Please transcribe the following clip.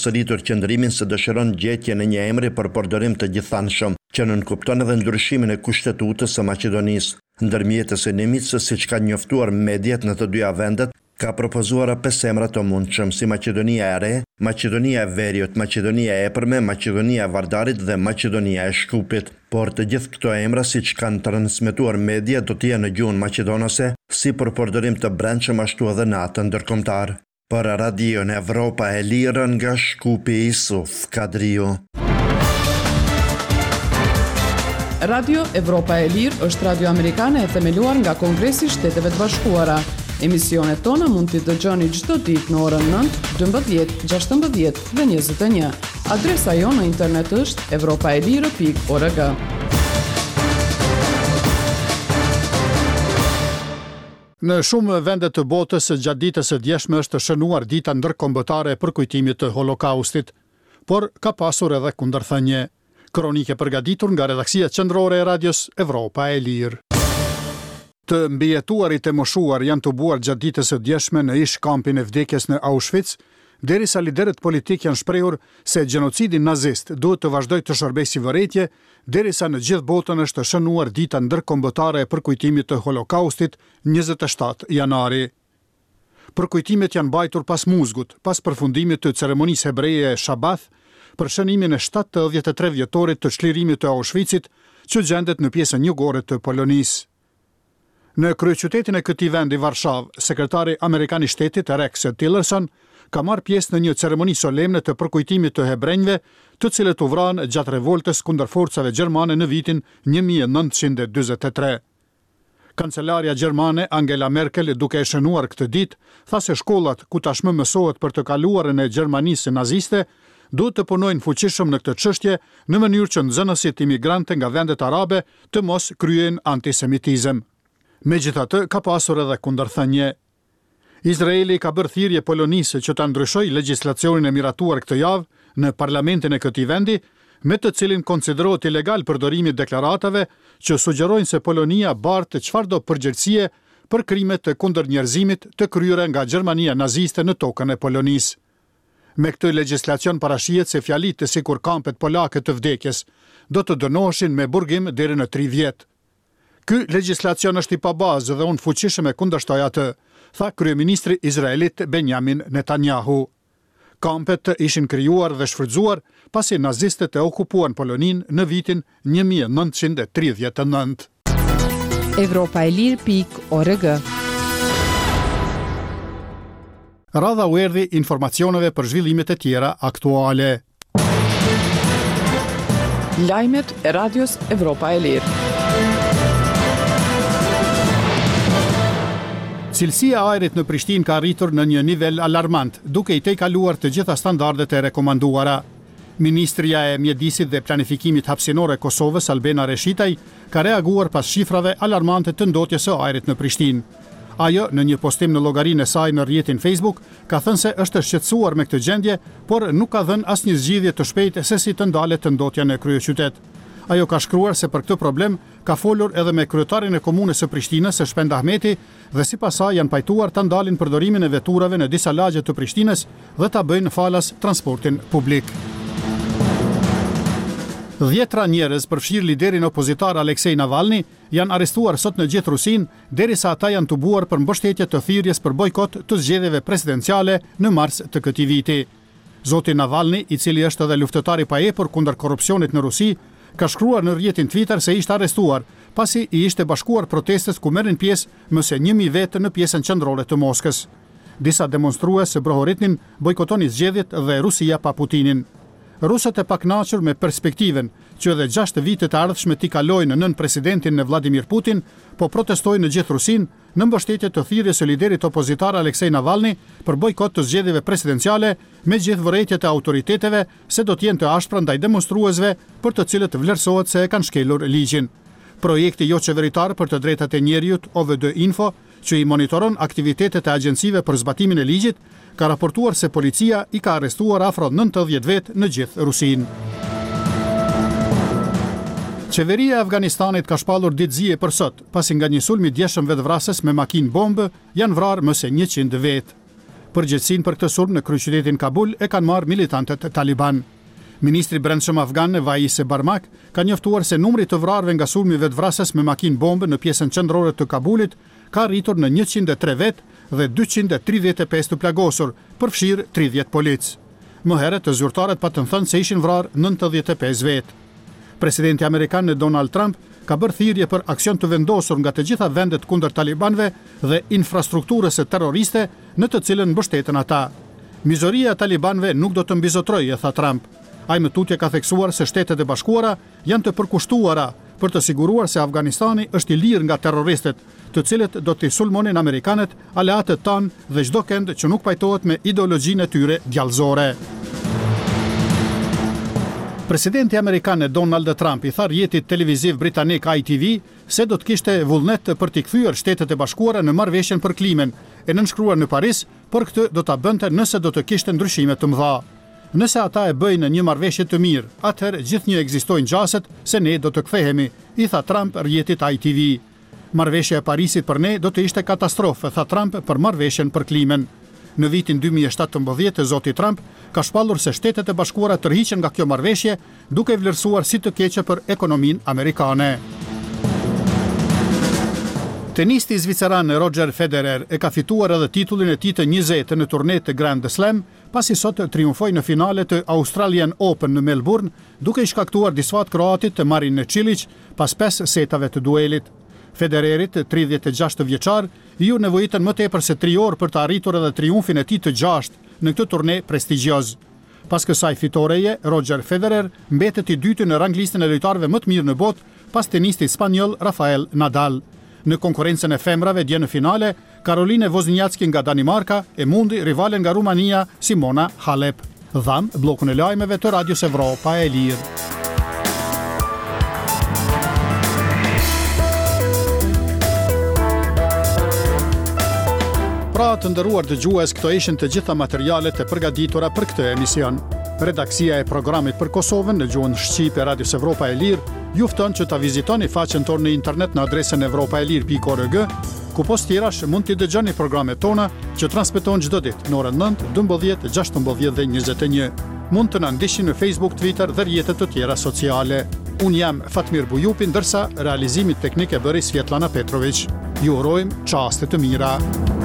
sëritur qëndrimin se dëshiron gjetjen e një emri për përdorim të gjithanshëm, që nënkupton edhe ndryshimin e kushtetutës së Maqedonisë. Ndërmjet e synimit se siç ka njoftuar mediat në të dyja vendet, ka propozuar 5 emra të mundshëm si Maqedonia e Re, Maqedonia e Veriut, Maqedonia e Epërme, Maqedonia e Vardarit dhe Maqedonia e Shkupit. Por të gjithë këto emra, siç kanë transmetuar media, do të jenë në gjuhën maqedonase, si për përdorim të brendshëm ashtu edhe në atë ndërkombëtar. Për Radion Evropa e Lirë nga Shkupi Isuf Kadriu. Radio Evropa e Lirë është radio amerikane e themeluar nga Kongresi i Shteteve të Bashkuara. Emisionet tona mund t'i dëgjoni çdo ditë në orën 9, 12, 16 dhe 21. Adresa jonë në internet është europaelire.org. Në shumë vende të botës, gjatë ditës së djeshme është shënuar dita ndërkombëtare për kujtimit të Holokaustit, por ka pasur edhe kundërthënie. Kronike përgatitur nga redaksia qendrore e radios Evropa e Lirë. Të mbijetuarit e moshuar janë tubuar gjatë ditës së djeshme në ish kampin e vdekjes në Auschwitz, derisa liderët politik janë shprehur se gjenocidi nazist duhet të vazhdojë të shërbejë si vërejtje, derisa në gjithë botën është shënuar dita ndërkombëtare për kujtimit të Holokaustit 27 janari. Përkujtimet janë mbajtur pas muzgut, pas përfundimit të ceremonisë hebreje Shabath, për shënimin e 73 vjetorit të çlirimit të Auschwitzit, që gjendet në pjesën jugore të Polonisë. Në kryeqytetin e këtij vendi Varshavë, sekretari amerikan i shtetit Rex Tillerson ka marrë pjesë në një ceremoni solemne të përkujtimit të hebrejve, të cilët u vranë gjatë revoltës kundër forcave gjermane në vitin 1943. Kancelaria gjermane Angela Merkel, duke e shënuar këtë ditë, tha se shkollat ku tashmë mësohet për të kaluarën e Gjermanisë naziste duhet të punojnë fuqishëm në këtë çështje në mënyrë që nxënësit imigrante nga vendet arabe të mos kryejnë antisemitizëm. Megjithatë, ka pasur edhe kundërthënie. Izraeli ka bërë thirrje Polonisë që ta ndryshojë legjislacionin e miratuar këtë javë në parlamentin e këtij vendi, me të cilin konsiderohet ilegal përdorimi i deklaratave që sugjerojnë se Polonia bartë çfarëdo përgjegjësie për krimet të kundërnjerëzimit të kryera nga Gjermania naziste në tokën e Polonisë. Me këtë legjislacion parashihet se fjalitë sikur kampet polake të vdekjes do të dënoheshin me burgim deri në 3 vjet. Ky legjislacion është i pabazë dhe unë fuqishëm e kundërshtoj atë, tha kryeministri izraelit Benjamin Netanyahu. Kampet ishin krijuar dhe shfrytzuar pasi nazistët e okupuan Poloninë në vitin 1939. Europaelir.org. Radha u erdhi informacioneve për zhvillimet e tjera aktuale. Lajmet e radios Evropa e Lirë. Cilësia e ajrit në Prishtinë ka arritur në një nivel alarmant, duke i tejkaluar të gjitha standardet e rekomanduara. Ministria e Mjedisit dhe Planifikimit Hapësinor e Kosovës, Albena Reshitaj, ka reaguar pas shifrave alarmante të ndotjes së ajrit në Prishtinë. Ajo, në një postim në llogarinë e saj në rrjetin Facebook, ka thënë se është shqetësuar me këtë gjendje, por nuk ka dhënë asnjë zgjidhje të shpejtë se si të ndalet ndotja në kryeqytet. Ajo ka shkruar se për këtë problem ka folur edhe me kryetarin e komunës së Prishtinës, Shpend Ahmeti, dhe sipas saj janë pajtuar ta ndalin përdorimin e veturave në disa lagje të Prishtinës dhe ta bëjnë falas transportin publik. 10 njerëz, përfshirë liderin opozitar Aleksej Navalny, janë arrestuar sot në gjithë Rusinë, derisa ata janë tubuar për mbështetje të thirrjes për bojkot të zgjedhjeve presidenciale në mars të këtij viti. Zoti Navalny, i cili është edhe luftëtar i paepër kundër korrupsionit në Rusi, ka shkruar në rrjetin Twitter se ishte arrestuar pasi i ishte bashkuar protestes ku merrin pjesë më se 1000 vetë në pjesën qendrore të Moskës. Disa demonstrues së brohoritnin bojkotonin zgjedhjet dhe Rusia pa Putinin. Rusët e pakënaqur me perspektiven që edhe 6 vite të ardhshme t'i kalojnë nën presidentin në Vladimir Putin, po protestojnë në gjithë Rusinë në mbështetje të thirrjes së liderit opozitar Aleksej Navalny për bojkot të zgjedhjeve presidenciale, me gjithë vërejtjet e autoriteteve se do të jenë të ashpra ndaj demonstruesve për të cilët vlerësohet se e kanë shkelur ligjin. Projekti jo qeveritar për të drejtat e njerëzit OVD Info, që i monitoron aktivitetet e agjencive për zbatimin e ligjit, ka raportuar se policia i ka arrestuar afro 90 vetë në gjithë Rusinë. Qeveria e Afganistanit ka shpallur ditëzie për sot, pasi nga një sulm i djeshëm vetvrasës me makinë bombë janë vrarë më se 100 vetë. Përgjegjësinë për këtë sulm në kryeqytetin Kabul e kanë marrë militantët Taliban. Ministri i Brendshëm afgan Vais Barmak ka njoftuar se numri të vrarëve nga sulmi vetvrasës me makinë bombe në pjesën qendrore të Kabulit ka arritur në 103 vet dhe 235 të plagosur, përfshirë 30 polic. Më herët të zyrtarët patën thënë se ishin vrarë 95 vet. Presidenti amerikan Donald Trump ka bërë thirrje për aksion të vendosur nga të gjitha vendet kundër talibanëve dhe infrastrukturës terroriste në të cilën mbështeten ata. Mizoria e talibanëve nuk do të mbizotrojë, tha Trump. Ai më tutje ka theksuar se Shtetet e Bashkuara janë të përkushtuara për të siguruar se Afganistani është i lirë nga terroristët, të cilët do t'i sulmonin amerikanët, aleatët tanë dhe çdo kënd që nuk pajtohet me ideologjinë e tyre djallëzore. Presidenti amerikan Donald Trump i tha rrjetit televiziv britanik ITV se do të kishte vullnet për t'i kthyer Shtetet e Bashkuara në marrëveshjen për klimën, e nënshkruar në Paris, por këtë do ta bënte nëse do të kishte ndryshime të mëdha. Nëse ata e bëjnë një marrëveshje të mirë, atëherë gjithnjë ekzistojnë gjaset se ne do të kthehemi, i tha Trump rrjetit ITV. Marrëveshja e Parisit për ne do të ishte katastrofë, tha Trump për marrëveshjen për klimën. Në vitin 2017, zoti Trump ka shpallur se Shtetet e Bashkuara tërhiqen nga kjo marrëveshje, duke vlerësuar si të keqe për ekonominë amerikane. Tenisti zviceran Roger Federer e ka fituar edhe titullin e tij të 20 në turnet të Grand Slam, pasi sot triumfoi në finale të Australian Open në Melbourne, duke i shkaktuar disfat kroatit të Marin Cilic pas 5 setave të duelit. Federerit, 36 vjeçar, ju nevojitën më tepër se 3 orë për të arritur edhe triumfin e tij të 6 në këtë turne prestigjioz. Pas kësaj fitoreje, Roger Federer mbetet i dyti në ranglistën e lojtarëve më të mirë në botë, pas tenistit spanjoll Rafael Nadal. Në konkurrencën e femrave dje në finale, Caroline Wozniacki nga Danimarka e mundi rivalen nga Rumania Simona Halep. Dham bllokun e lajmeve të Radios Evropa e Lirë. Pra të nderuar dëgjues, këto ishin të gjitha materialet e përgatitura për këtë emision. Redaksia e programit për Kosovën në gjuhën shqipe Radios Evropa e Lirë ju fton që ta vizitoni faqen tonë në internet në adresën evropaelir.org, ku post tjerash mund t'i dëgjoni programet tona që transmeton çdo ditë në orën 9, 12, 16 dhe 21. Mund të na ndiqni në Facebook, Twitter dhe rrjetet të tjera sociale. Unë jam Fatmir Bujupi, ndërsa realizimit teknik e bëri Svetlana Petrović. Ju urojmë çaste të mira.